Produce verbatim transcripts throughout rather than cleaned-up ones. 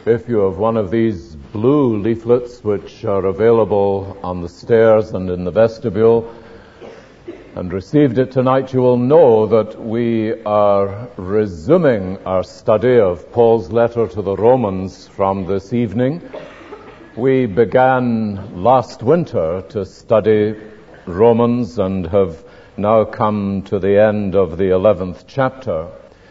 If you have one of these blue leaflets, which are available on the stairs and in the vestibule, and received it tonight, you will know that we are resuming our study of Paul's letter to the Romans from this evening. We began last winter to study Romans and have now come to the end of the eleventh chapter.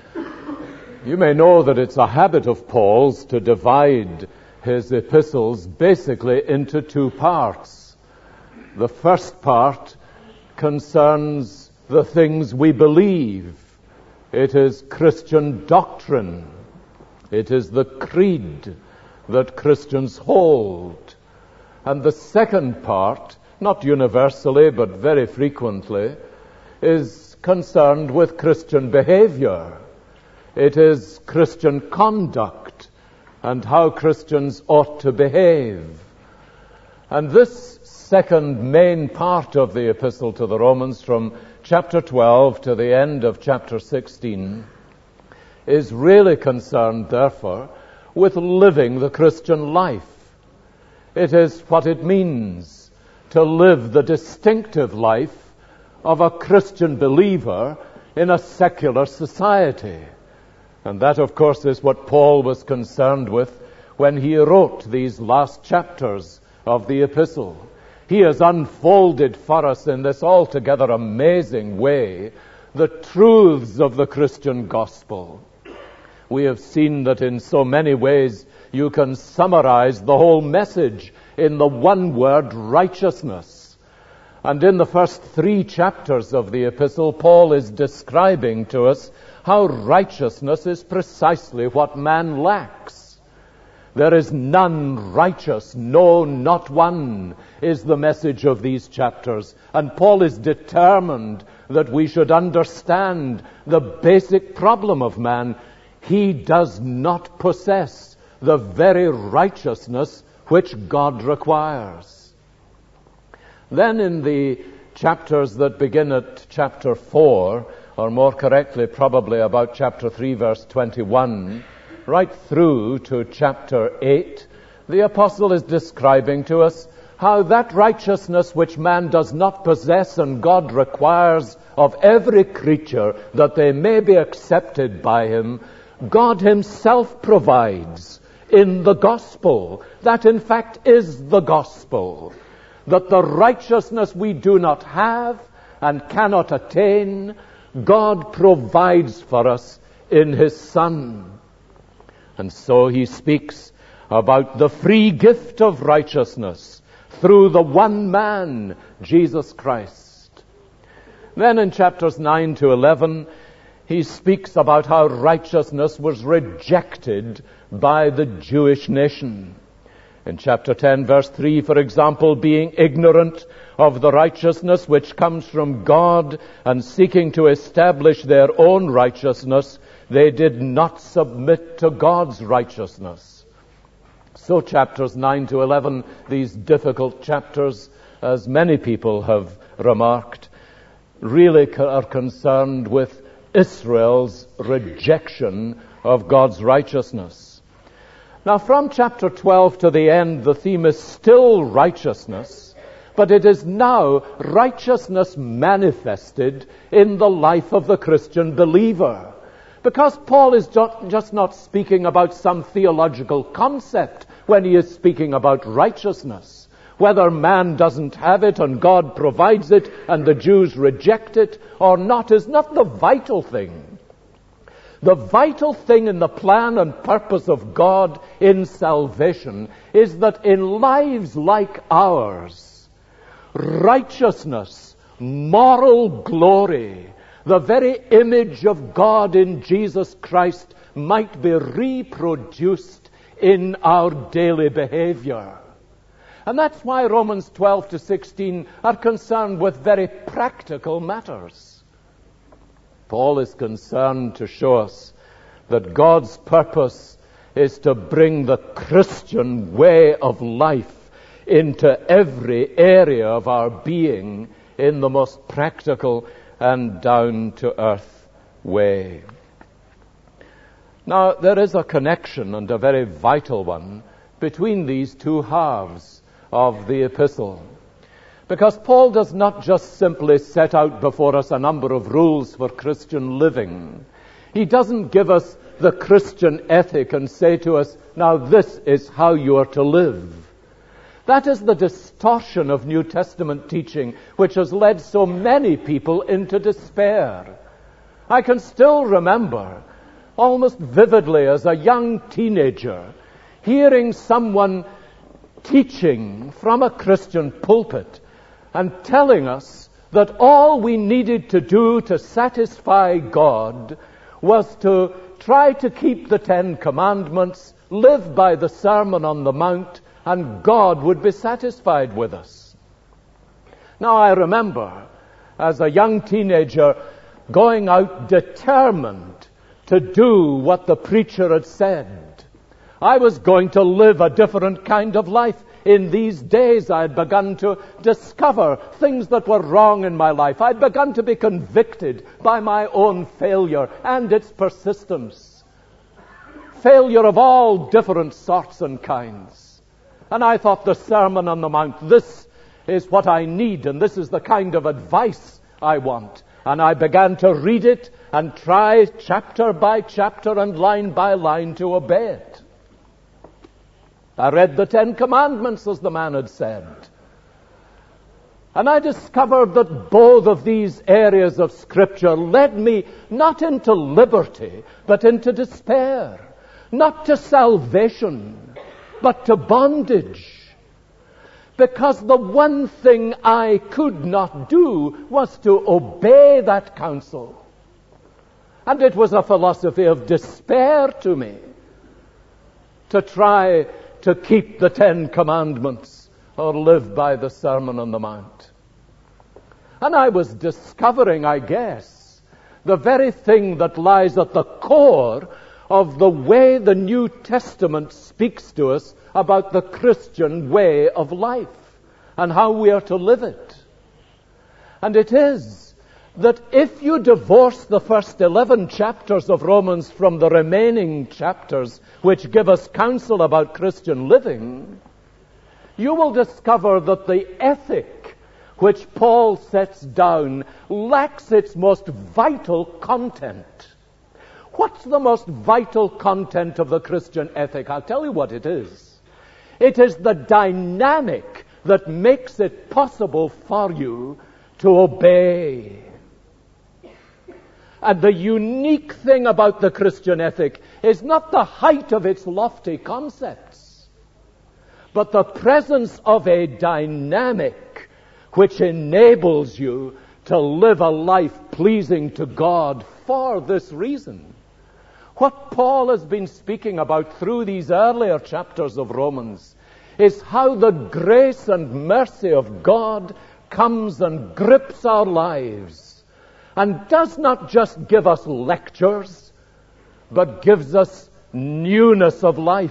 You may know that it's a habit of Paul's to divide his epistles basically into two parts. The first part concerns the things we believe. It is Christian doctrine. It is the creed that Christians hold. And the second part, not universally but very frequently, is concerned with Christian behavior. It is Christian conduct and how Christians ought to behave. And this second main part of the epistle to the Romans, from chapter twelve to the end of chapter sixteen, is really concerned, therefore, with living the Christian life. It is what it means to live the distinctive life of a Christian believer in a secular society. And that, of course, is what Paul was concerned with when he wrote these last chapters of the epistle. He has unfolded for us in this altogether amazing way the truths of the Christian gospel. We have seen that in so many ways you can summarize the whole message in the one word, righteousness. And in the first three chapters of the epistle, Paul is describing to us how righteousness is precisely what man lacks. There is none righteous, no, not one, is the message of these chapters. And Paul is determined that we should understand the basic problem of man. He does not possess the very righteousness which God requires. Then in the chapters that begin at chapter four, or more correctly, probably about chapter three, verse twenty-one, right through to chapter eight, the apostle is describing to us how that righteousness which man does not possess and God requires of every creature that they may be accepted by him, God himself provides in the gospel. That in fact is the gospel. That the righteousness we do not have and cannot attain, God provides for us in his Son. And so he speaks about the free gift of righteousness through the one man, Jesus Christ. Then in chapters nine to eleven, he speaks about how righteousness was rejected by the Jewish nation. In chapter ten, verse three, for example, being ignorant of the righteousness which comes from God and seeking to establish their own righteousness, they did not submit to God's righteousness. So chapters nine to eleven, these difficult chapters, as many people have remarked, really are concerned with Israel's rejection of God's righteousness. Now, from chapter twelve to the end, the theme is still righteousness, but it is now righteousness manifested in the life of the Christian believer. Because Paul is just not speaking about some theological concept when he is speaking about righteousness. Whether man doesn't have it and God provides it and the Jews reject it or not is not the vital thing. The vital thing in the plan and purpose of God in salvation is that in lives like ours, righteousness, moral glory, the very image of God in Jesus Christ might be reproduced in our daily behavior. And that's why Romans twelve to sixteen are concerned with very practical matters. Paul is concerned to show us that God's purpose is to bring the Christian way of life into every area of our being in the most practical and down-to-earth way. Now, there is a connection, and a very vital one, between these two halves of the epistle. Because Paul does not just simply set out before us a number of rules for Christian living. He doesn't give us the Christian ethic and say to us, now this is how you are to live. That is the distortion of New Testament teaching which has led so many people into despair. I can still remember, almost vividly as a young teenager, hearing someone teaching from a Christian pulpit and telling us that all we needed to do to satisfy God was to try to keep the Ten Commandments, live by the Sermon on the Mount, and God would be satisfied with us. Now, I remember, as a young teenager, going out determined to do what the preacher had said. I was going to live a different kind of life. In these days, I had begun to discover things that were wrong in my life. I had begun to be convicted by my own failure and its persistence. Failure of all different sorts and kinds. And I thought, the Sermon on the Mount, this is what I need, and this is the kind of advice I want. And I began to read it and try chapter by chapter and line by line to obey it. I read the Ten Commandments as the man had said. And I discovered that both of these areas of Scripture led me not into liberty, but into despair. Not to salvation, but to bondage. Because the one thing I could not do was to obey that counsel. And it was a philosophy of despair to me to try to keep the Ten Commandments or live by the Sermon on the Mount. And I was discovering, I guess, the very thing that lies at the core of the way the New Testament speaks to us about the Christian way of life and how we are to live it. And it is that if you divorce the first eleven chapters of Romans from the remaining chapters which give us counsel about Christian living, you will discover that the ethic which Paul sets down lacks its most vital content. What's the most vital content of the Christian ethic? I'll tell you what it is. It is the dynamic that makes it possible for you to obey. And the unique thing about the Christian ethic is not the height of its lofty concepts, but the presence of a dynamic which enables you to live a life pleasing to God for this reason. What Paul has been speaking about through these earlier chapters of Romans is how the grace and mercy of God comes and grips our lives and does not just give us lectures, but gives us newness of life.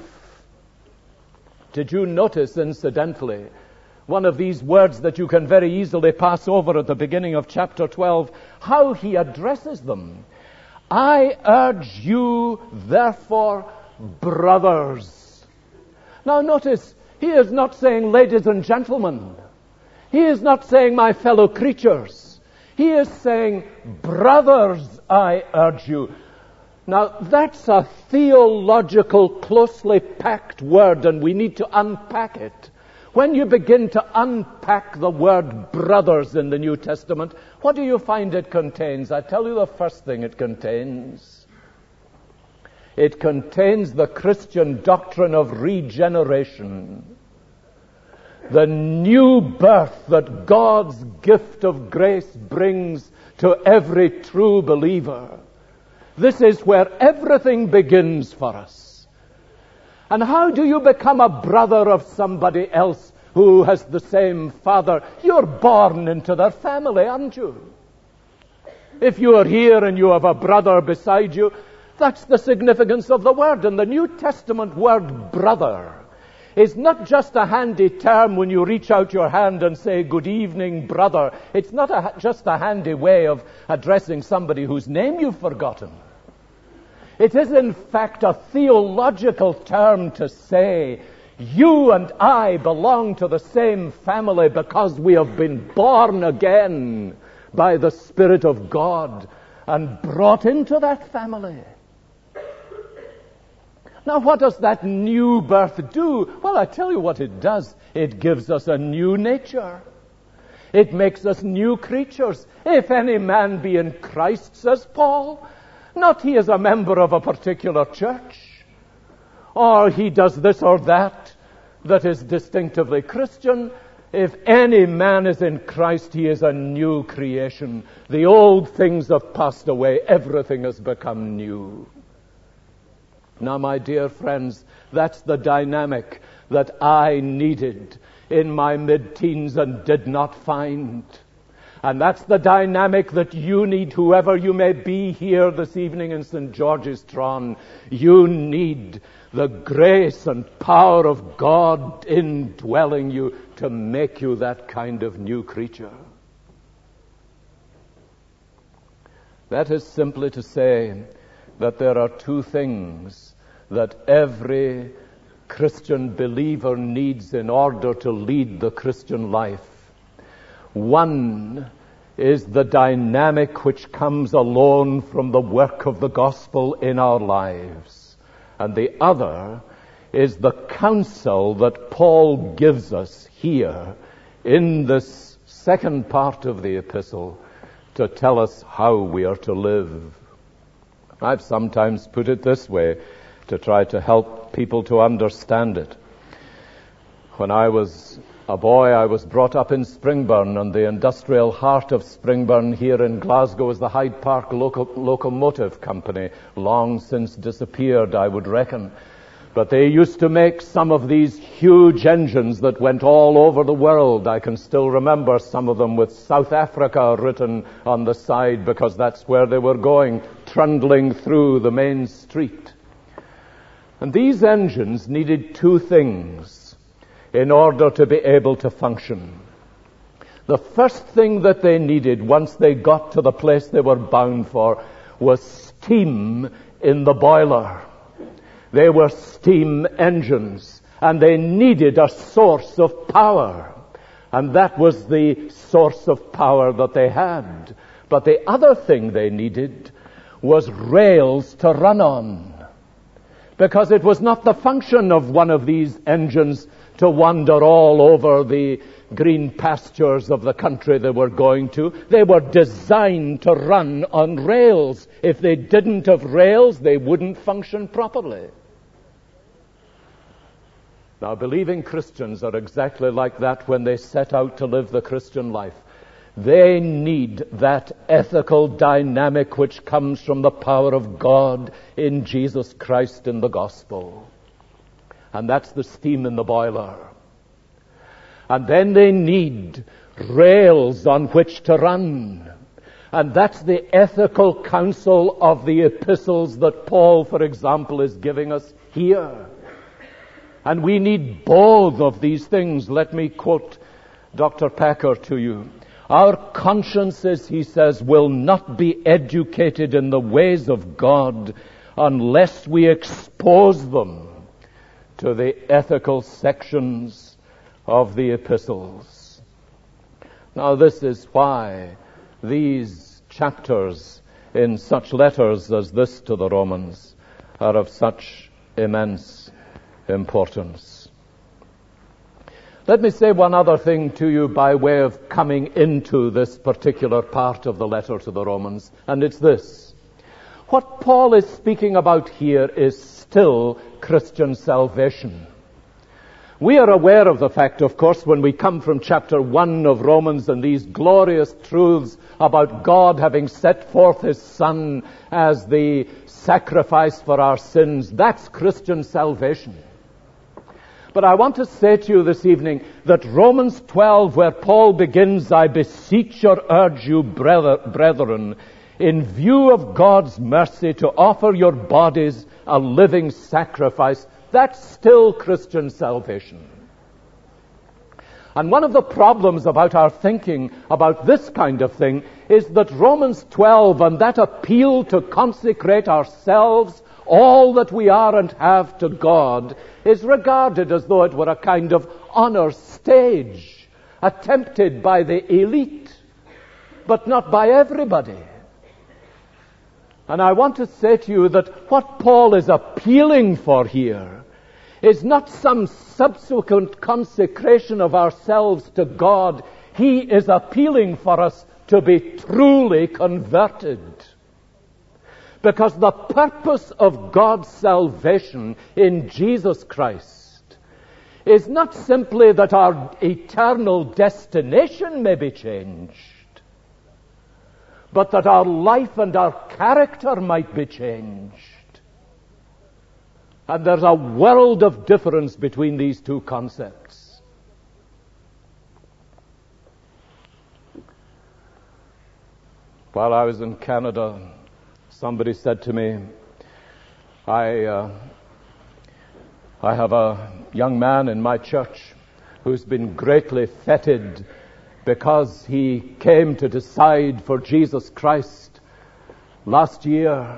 Did you notice, incidentally, one of these words that you can very easily pass over at the beginning of chapter twelve, how he addresses them? I urge you, therefore, brothers. Now notice, he is not saying ladies and gentlemen. He is not saying my fellow creatures. He is saying, brothers, I urge you. Now, that's a theological, closely packed word, and we need to unpack it. When you begin to unpack the word brothers in the New Testament, what do you find it contains? I tell you the first thing it contains. It contains the Christian doctrine of regeneration. The new birth that God's gift of grace brings to every true believer. This is where everything begins for us. And how do you become a brother of somebody else who has the same father? You're born into their family, aren't you? If you are here and you have a brother beside you, that's the significance of the word. And the New Testament word brother is not just a handy term when you reach out your hand and say, good evening, brother. It's not a, just a handy way of addressing somebody whose name you've forgotten. It is in fact a theological term to say, you and I belong to the same family because we have been born again by the Spirit of God and brought into that family. Now, what does that new birth do? Well, I tell you what it does. It gives us a new nature. It makes us new creatures. If any man be in Christ, says Paul, not he is a member of a particular church, or he does this or that that is distinctively Christian. If any man is in Christ, he is a new creation. The old things have passed away. Everything has become new. Now, my dear friends, that's the dynamic that I needed in my mid-teens and did not find. And that's the dynamic that you need, whoever you may be here this evening in Saint George's Tron. You need the grace and power of God indwelling you to make you that kind of new creature. That is simply to say that there are two things that every Christian believer needs in order to lead the Christian life. One is the dynamic which comes alone from the work of the gospel in our lives. And the other is the counsel that Paul gives us here in this second part of the epistle to tell us how we are to live. I've sometimes put it this way to try to help people to understand it. When I was a boy, I was brought up in Springburn, and the industrial heart of Springburn here in Glasgow is the Hyde Park Loco- Locomotive Company, long since disappeared, I would reckon. But they used to make some of these huge engines that went all over the world. I can still remember some of them with South Africa written on the side because that's where they were going, trundling through the main street. And these engines needed two things in order to be able to function. The first thing that they needed once they got to the place they were bound for was steam in the boiler. They were steam engines, and they needed a source of power. And that was the source of power that they had. But the other thing they needed was rails to run on. Because it was not the function of one of these engines to wander all over the green pastures of the country they were going to. They were designed to run on rails. If they didn't have rails, they wouldn't function properly. Now, believing Christians are exactly like that when they set out to live the Christian life. They need that ethical dynamic which comes from the power of God in Jesus Christ in the gospel. And that's the steam in the boiler. And then they need rails on which to run. And that's the ethical counsel of the epistles that Paul, for example, is giving us here. And we need both of these things. Let me quote Doctor Packer to you. Our consciences, he says, will not be educated in the ways of God unless we expose them to the ethical sections of the epistles. Now, this is why these chapters in such letters as this to the Romans are of such immense importance. Let me say one other thing to you by way of coming into this particular part of the letter to the Romans, and it's this. What Paul is speaking about here is still Christian salvation. We are aware of the fact, of course, when we come from chapter one of Romans and these glorious truths about God having set forth His Son as the sacrifice for our sins. That's Christian salvation. But I want to say to you this evening that Romans twelve, where Paul begins, I beseech or urge you, brethren, in view of God's mercy, to offer your bodies a living sacrifice, that's still Christian salvation. And one of the problems about our thinking about this kind of thing is that Romans twelve and that appeal to consecrate ourselves All that we are and have to God is regarded as though it were a kind of honor stage, attempted by the elite, but not by everybody. And I want to say to you that what Paul is appealing for here is not some subsequent consecration of ourselves to God. He is appealing for us to be truly converted. Because the purpose of God's salvation in Jesus Christ is not simply that our eternal destination may be changed, but that our life and our character might be changed. And there's a world of difference between these two concepts. While I was in Canada, somebody said to me, I, uh, I have a young man in my church who's been greatly feted because he came to decide for Jesus Christ last year.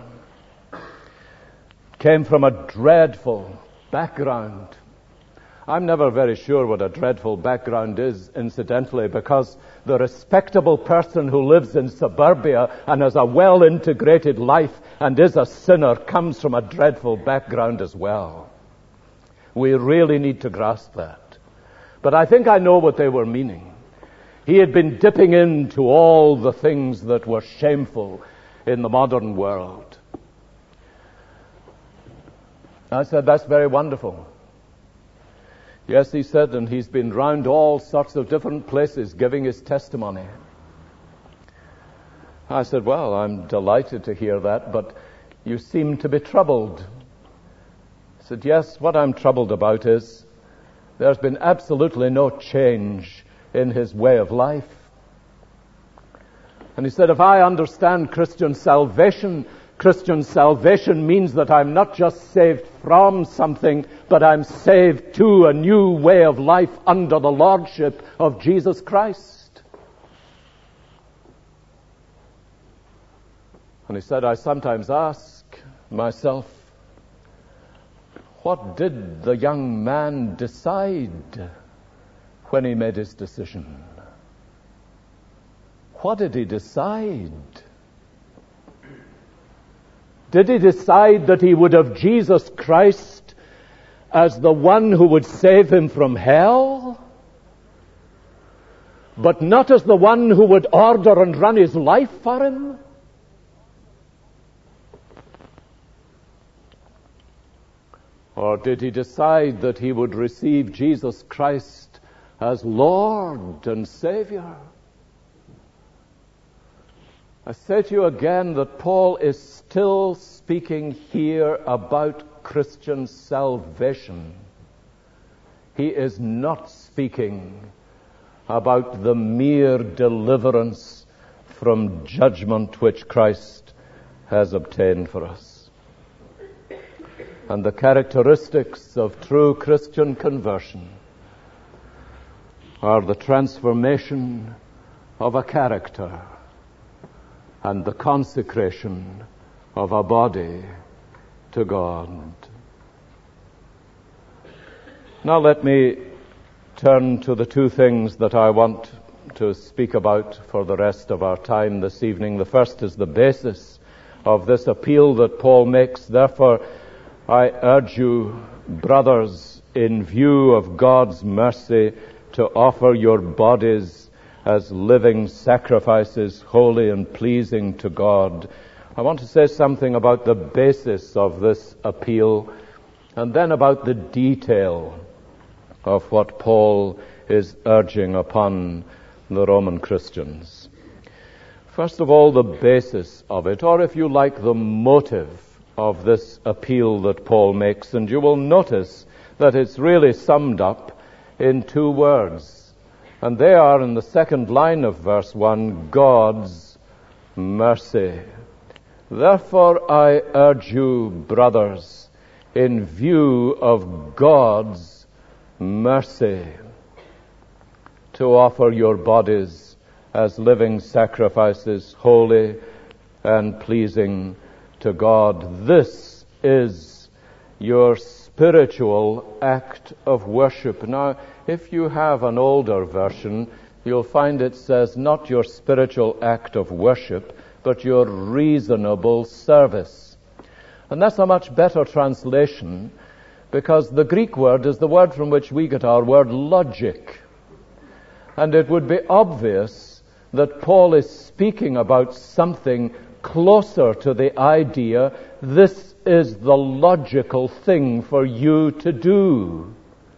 Came from a dreadful background. I'm never very sure what a dreadful background is, incidentally, because the respectable person who lives in suburbia and has a well-integrated life and is a sinner comes from a dreadful background as well. We really need to grasp that. But I think I know what they were meaning. He had been dipping into all the things that were shameful in the modern world. I said, that's very wonderful. Yes, he said, and he's been round all sorts of different places giving his testimony. I said, well, I'm delighted to hear that, but you seem to be troubled. He said, yes, what I'm troubled about is there's been absolutely no change in his way of life. And he said, if I understand Christian salvation, Christian salvation means that I'm not just saved from something, but I'm saved to a new way of life under the lordship of Jesus Christ. And he said, I sometimes ask myself, what did the young man decide when he made his decision? What did he decide? Did he decide that he would have Jesus Christ as the one who would save him from hell, but not as the one who would order and run his life for him? Or did he decide that he would receive Jesus Christ as Lord and Savior? I say to you again that Paul is still speaking here about Christian salvation. He is not speaking about the mere deliverance from judgment which Christ has obtained for us. And the characteristics of true Christian conversion are the transformation of a character and the consecration of a body to God. Now let me turn to the two things that I want to speak about for the rest of our time this evening. The first is the basis of this appeal that Paul makes. Therefore, I urge you, brothers, in view of God's mercy, to offer your bodies as living sacrifices, holy and pleasing to God. I want to say something about the basis of this appeal, and then about the detail of what Paul is urging upon the Roman Christians. First of all, the basis of it, or if you like, the motive of this appeal that Paul makes, and you will notice that it's really summed up in two words. And they are in the second line of verse one, God's mercy. Therefore I urge you, brothers, in view of God's mercy, to offer your bodies as living sacrifices, holy and pleasing to God. This is your spiritual act of worship. Now, if you have an older version, you'll find it says not your spiritual act of worship, but your reasonable service. And that's a much better translation, because the Greek word is the word from which we get our word logic. And it would be obvious that Paul is speaking about something closer to the idea, this is the logical thing for you to do.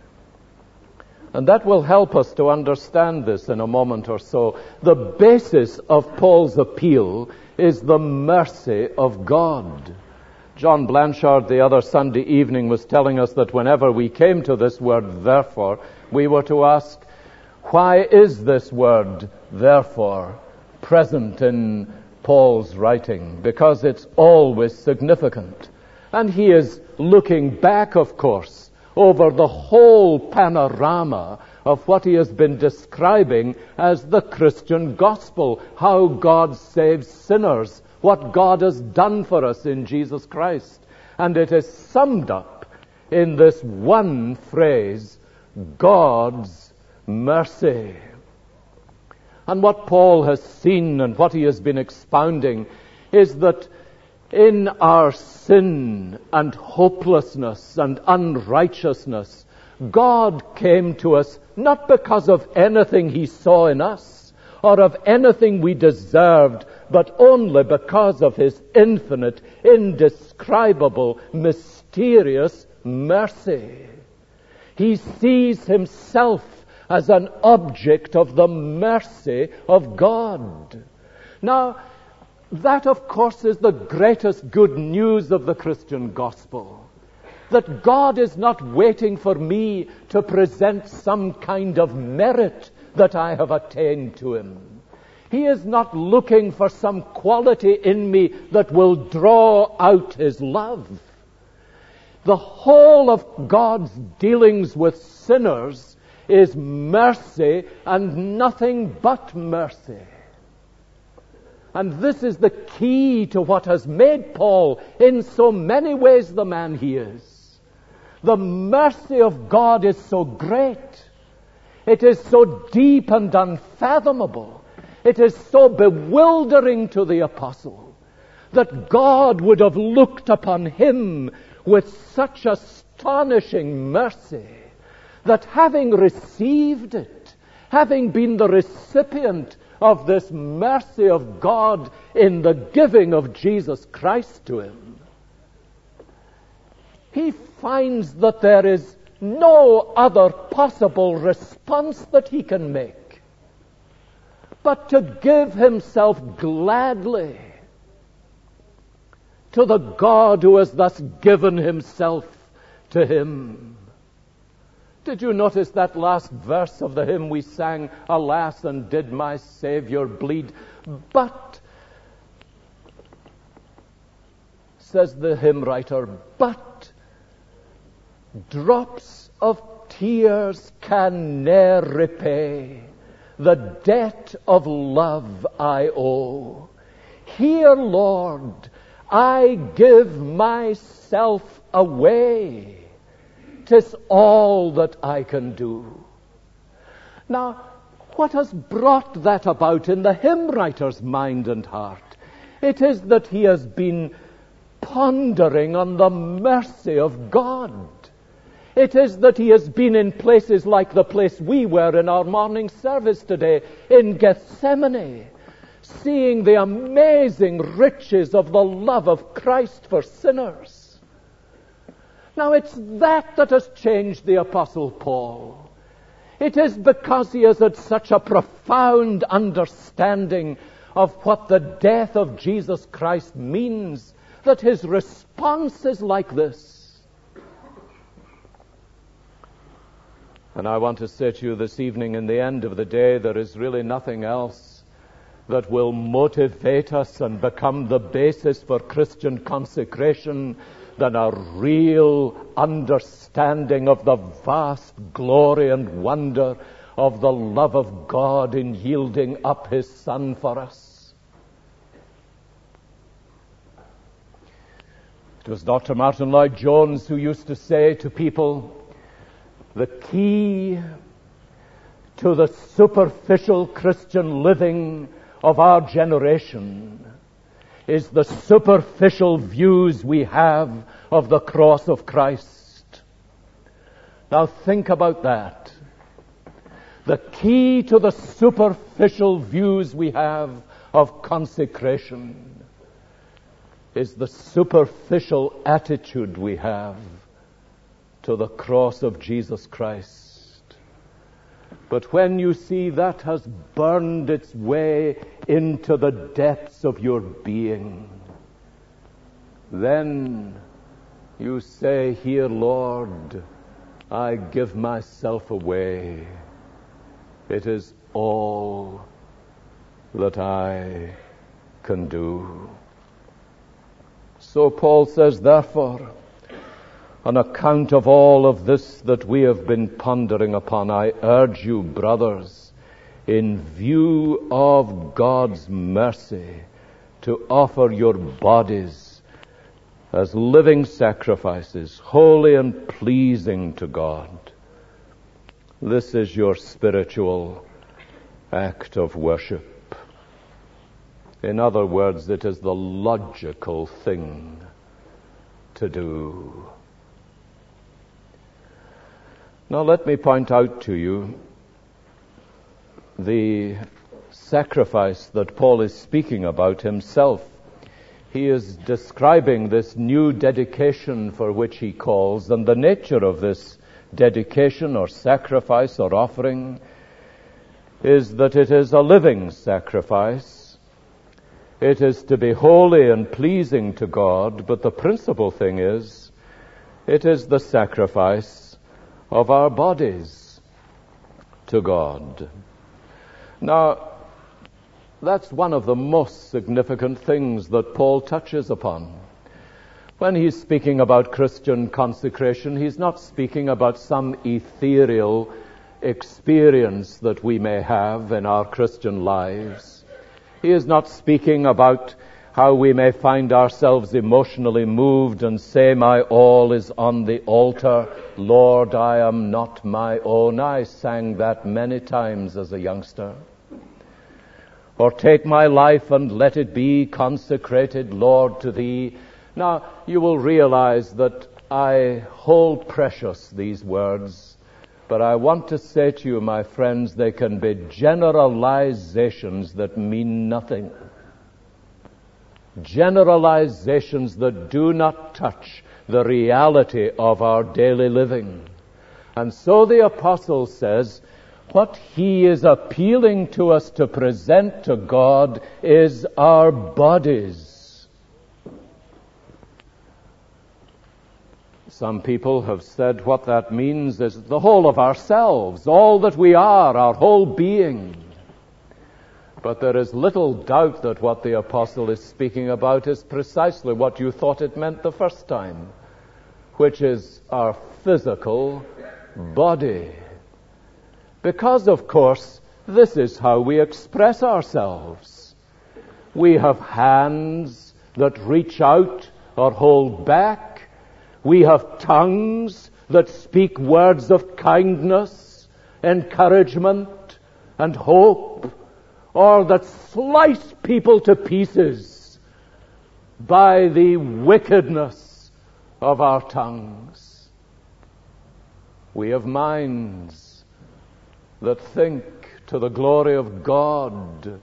And that will help us to understand this in a moment or so. The basis of Paul's appeal is the mercy of God. John Blanchard the other Sunday evening was telling us that whenever we came to this word, therefore, we were to ask, why is this word, therefore, present in Paul's writing? Because it's always significant. And he is looking back, of course, over the whole panorama of what he has been describing as the Christian gospel, how God saves sinners, what God has done for us in Jesus Christ. And it is summed up in this one phrase, God's mercy. And what Paul has seen and what he has been expounding is that in our sin and hopelessness and unrighteousness, God came to us not because of anything he saw in us or of anything we deserved, but only because of his infinite, indescribable, mysterious mercy. He sees himself as an object of the mercy of God. Now, that, of course, is the greatest good news of the Christian gospel. That God is not waiting for me to present some kind of merit that I have attained to him. He is not looking for some quality in me that will draw out his love. The whole of God's dealings with sinners is mercy and nothing but mercy. And this is the key to what has made Paul in so many ways the man he is. The mercy of God is so great. It is so deep and unfathomable. It is so bewildering to the apostle that God would have looked upon him with such astonishing mercy that having received it, having been the recipient of this mercy of God in the giving of Jesus Christ to him, he finds that there is no other possible response that he can make but to give himself gladly to the God who has thus given himself to him. Did you notice that last verse of the hymn we sang, alas, and did my Savior bleed? But, says the hymn writer, but drops of tears can ne'er repay the debt of love I owe. Here, Lord, I give myself away. 'Tis all that I can do. Now, what has brought that about in the hymn writer's mind and heart? It is that he has been pondering on the mercy of God. It is that he has been in places like the place we were in our morning service today, in Gethsemane, seeing the amazing riches of the love of Christ for sinners. Now, it's that that has changed the Apostle Paul. It is because he has had such a profound understanding of what the death of Jesus Christ means that his response is like this. And I want to say to you this evening, in the end of the day, there is really nothing else that will motivate us and become the basis for Christian consecration than a real understanding of the vast glory and wonder of the love of God in yielding up his Son for us. It It was Doctor Martin Lloyd-Jones who used to say to people, the key to the superficial Christian living of our generation is the superficial views we have of the cross of Christ. Now think about that. The key to the superficial views we have of consecration is the superficial attitude we have to the cross of Jesus Christ. But when you see that has burned its way into the depths of your being, then you say, here, Lord, I give myself away. It is all that I can do. So Paul says, therefore, on account of all of this that we have been pondering upon, I urge you, brothers, in view of God's mercy, to offer your bodies as living sacrifices, holy and pleasing to God. This is your spiritual act of worship. In other words, it is the logical thing to do. Now let me point out to you the sacrifice that Paul is speaking about himself. He is describing this new dedication for which he calls, and the nature of this dedication or sacrifice or offering is that it is a living sacrifice. It is to be holy and pleasing to God, but the principal thing is, it is the sacrifice of our bodies to God. Now, that's one of the most significant things that Paul touches upon. When he's speaking about Christian consecration, he's not speaking about some ethereal experience that we may have in our Christian lives. He is not speaking about how we may find ourselves emotionally moved and say, my all is on the altar. Lord, I am not my own. I sang that many times as a youngster. Or take my life and let it be consecrated, Lord, to Thee. Now, you will realize that I hold precious these words, but I want to say to you, my friends, they can be generalizations that mean nothing. Generalizations that do not touch the reality of our daily living. And so the apostle says, what he is appealing to us to present to God is our bodies. Some people have said what that means is the whole of ourselves, all that we are, our whole being. But there is little doubt that what the apostle is speaking about is precisely what you thought it meant the first time, which is our physical body. Because, of course, this is how we express ourselves. We have hands that reach out or hold back. We have tongues that speak words of kindness, encouragement, and hope, or that slice people to pieces by the wickedness of our tongues. We have minds that think to the glory of God,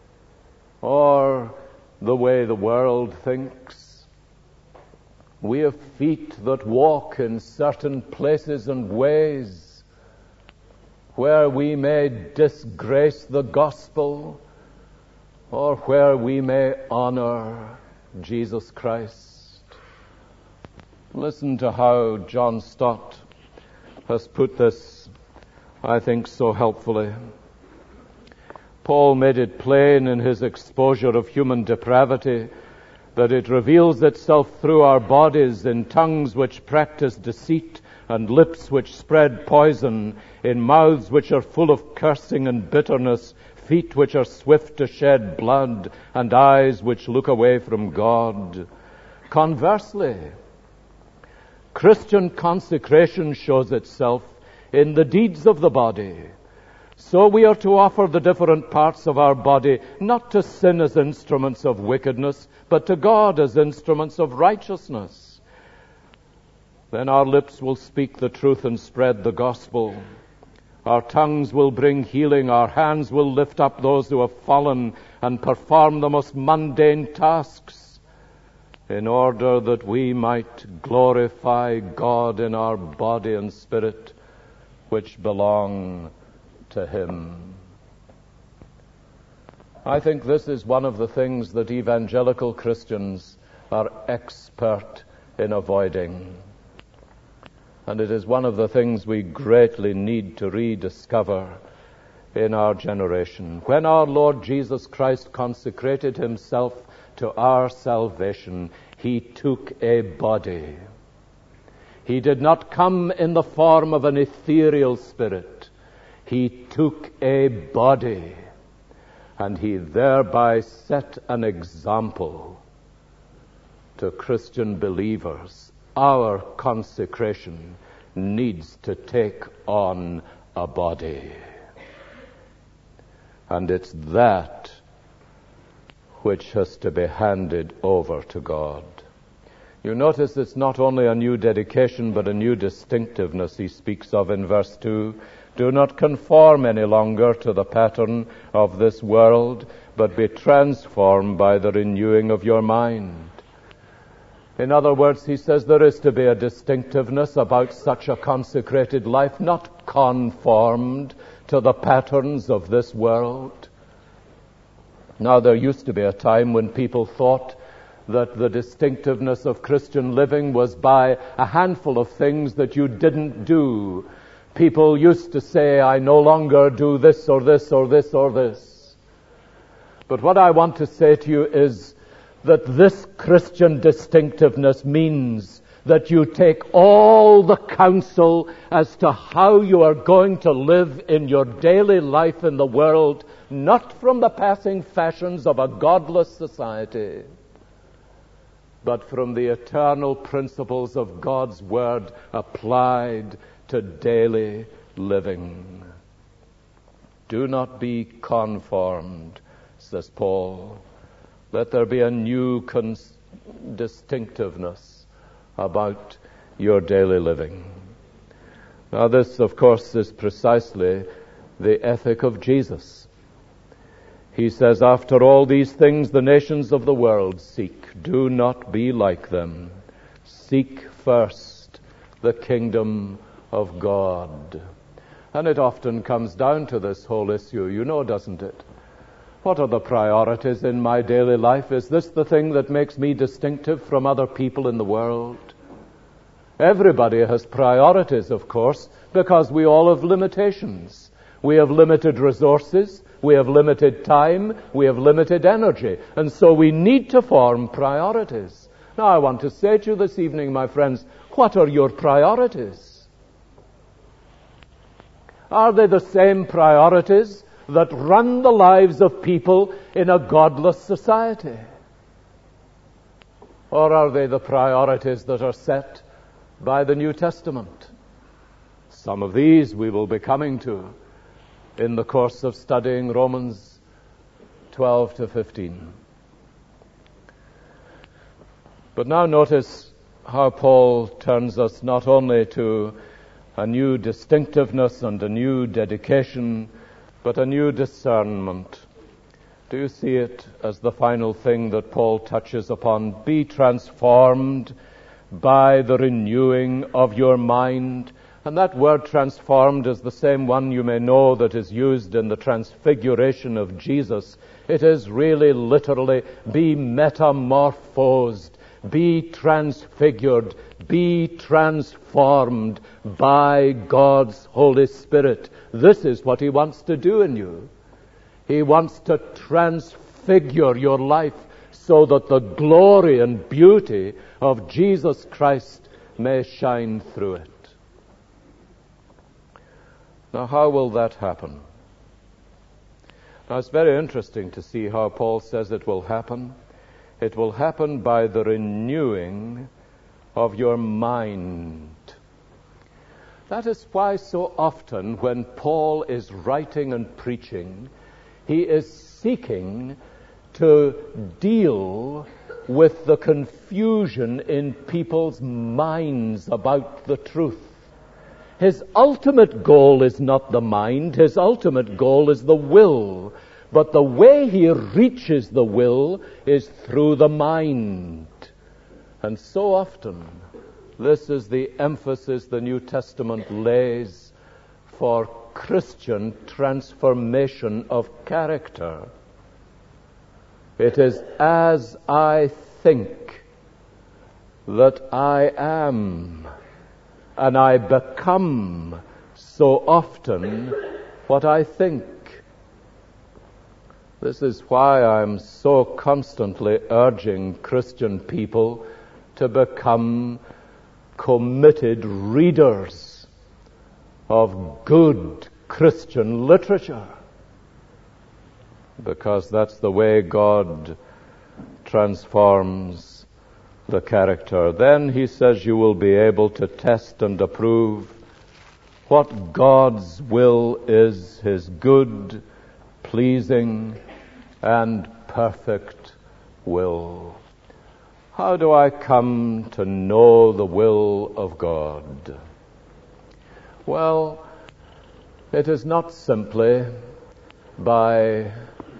or the way the world thinks. We have feet that walk in certain places and ways where we may disgrace the gospel or where we may honor Jesus Christ. Listen to how John Stott has put this, I think, so helpfully. Paul made it plain in his exposure of human depravity that it reveals itself through our bodies in tongues which practice deceit and lips which spread poison, in mouths which are full of cursing and bitterness, feet which are swift to shed blood, and eyes which look away from God. Conversely, Christian consecration shows itself in the deeds of the body. So we are to offer the different parts of our body not to sin as instruments of wickedness, but to God as instruments of righteousness. Then our lips will speak the truth and spread the gospel. Our tongues will bring healing. Our hands will lift up those who have fallen and perform the most mundane tasks in order that we might glorify God in our body and spirit, which belong to Him. I think this is one of the things that evangelical Christians are expert in avoiding. And it is one of the things we greatly need to rediscover in our generation. When our Lord Jesus Christ consecrated Himself to our salvation, He took a body. He did not come in the form of an ethereal spirit. He took a body, and He thereby set an example to Christian believers. Our consecration needs to take on a body. And it's that which has to be handed over to God. You notice it's not only a new dedication, but a new distinctiveness He speaks of in verse two. Do not conform any longer to the pattern of this world, but be transformed by the renewing of your mind. In other words, he says there is to be a distinctiveness about such a consecrated life, not conformed to the patterns of this world. Now, there used to be a time when people thought that the distinctiveness of Christian living was by a handful of things that you didn't do. People used to say, I no longer do this or this or this or this. But what I want to say to you is that this Christian distinctiveness means that you take all the counsel as to how you are going to live in your daily life in the world, not from the passing fashions of a godless society, but from the eternal principles of God's Word applied to daily living. Do not be conformed, says Paul. Let there be a new cons- distinctiveness about your daily living. Now this, of course, is precisely the ethic of Jesus. He says, after all these things the nations of the world seek, do not be like them. Seek first the kingdom of God. And it often comes down to this whole issue, you know, doesn't it? What are the priorities in my daily life? Is this the thing that makes me distinctive from other people in the world? Everybody has priorities, of course, because we all have limitations. We have limited resources, we have limited time, we have limited energy, and so we need to form priorities. Now, I want to say to you this evening, my friends, what are your priorities? Are they the same priorities that run the lives of people in a godless society? Or are they the priorities that are set by the New Testament? Some of these we will be coming to in the course of studying Romans twelve to fifteen. But now notice how Paul turns us not only to a new distinctiveness and a new dedication, but a new discernment. Do you see it as the final thing that Paul touches upon? Be transformed by the renewing of your mind. And that word transformed is the same one you may know that is used in the transfiguration of Jesus. It is really literally, be metamorphosed, be transfigured, be transformed by God's Holy Spirit. This is what He wants to do in you. He wants to transfigure your life so that the glory and beauty of Jesus Christ may shine through it. Now, how will that happen? Now, it's very interesting to see how Paul says it will happen. It will happen by the renewing of your mind. That is why so often when Paul is writing and preaching, he is seeking to deal with the confusion in people's minds about the truth. His ultimate goal is not the mind, his ultimate goal is the will. But the way he reaches the will is through the mind. And so often, this is the emphasis the New Testament lays for Christian transformation of character. It is as I think that I am, and I become so often what I think. This is why I'm so constantly urging Christian people to become committed readers of good Christian literature, because that's the way God transforms the character. Then he says you will be able to test and approve what God's will is, his good, pleasing, and perfect will. How do I come to know the will of God? Well, it is not simply by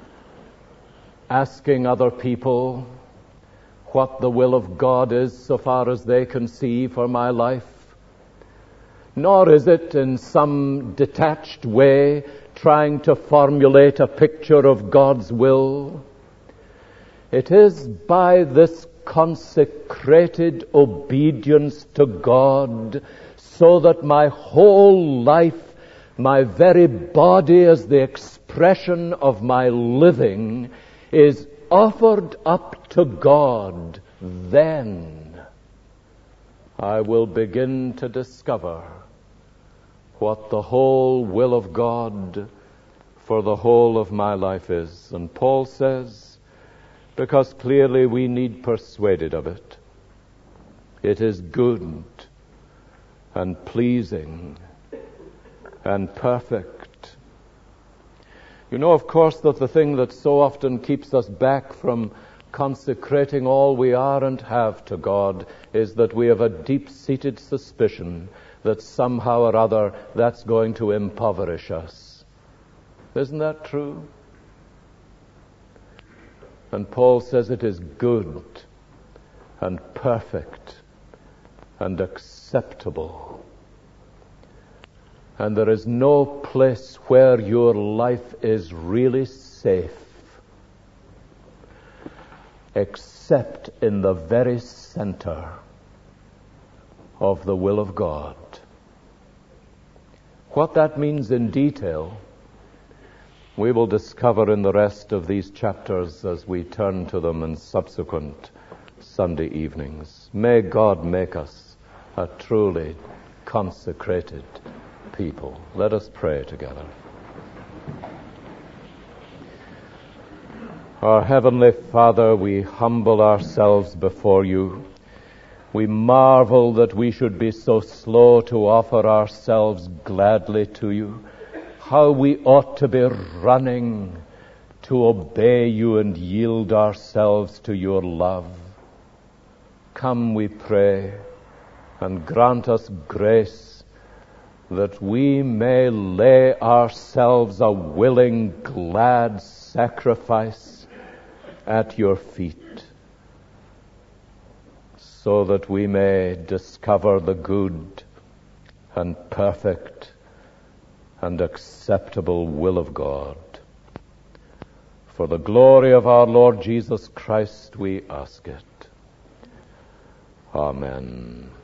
asking other people what the will of God is so far as they can see for my life, nor is it in some detached way trying to formulate a picture of God's will. It is by this consecrated obedience to God, so that my whole life, my very body as the expression of my living, is offered up to God. Then I will begin to discover what the whole will of God for the whole of my life is. And Paul says, because clearly we need persuaded of it, it is good and pleasing and perfect. You know, of course, that the thing that so often keeps us back from consecrating all we are and have to God is that we have a deep-seated suspicion that somehow or other that's going to impoverish us. Isn't that true? And Paul says it is good and perfect and acceptable. And there is no place where your life is really safe except in the very center of the will of God. What that means in detail, we will discover in the rest of these chapters as we turn to them in subsequent Sunday evenings. May God make us a truly consecrated people. Let us pray together. Our Heavenly Father, we humble ourselves before you. We marvel that we should be so slow to offer ourselves gladly to you. How we ought to be running to obey you and yield ourselves to your love. Come, we pray, and grant us grace that we may lay ourselves a willing, glad sacrifice at your feet, so that we may discover the good and perfect and acceptable will of God. For the glory of our Lord Jesus Christ, we ask it. Amen.